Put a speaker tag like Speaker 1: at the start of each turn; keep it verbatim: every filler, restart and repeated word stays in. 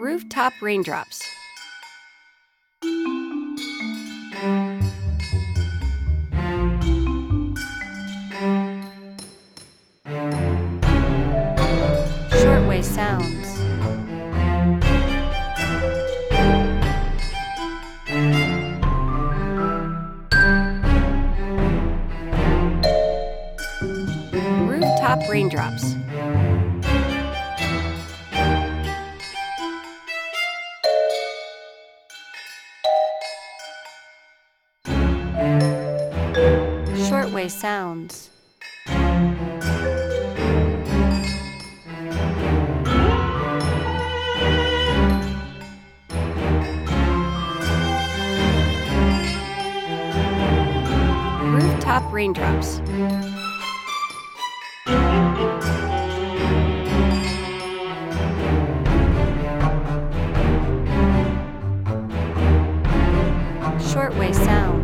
Speaker 1: Rooftop raindrops. Shortwave sounds. Rooftop raindrops. Shortwave sounds. Rooftop raindrops. Shortwave sounds.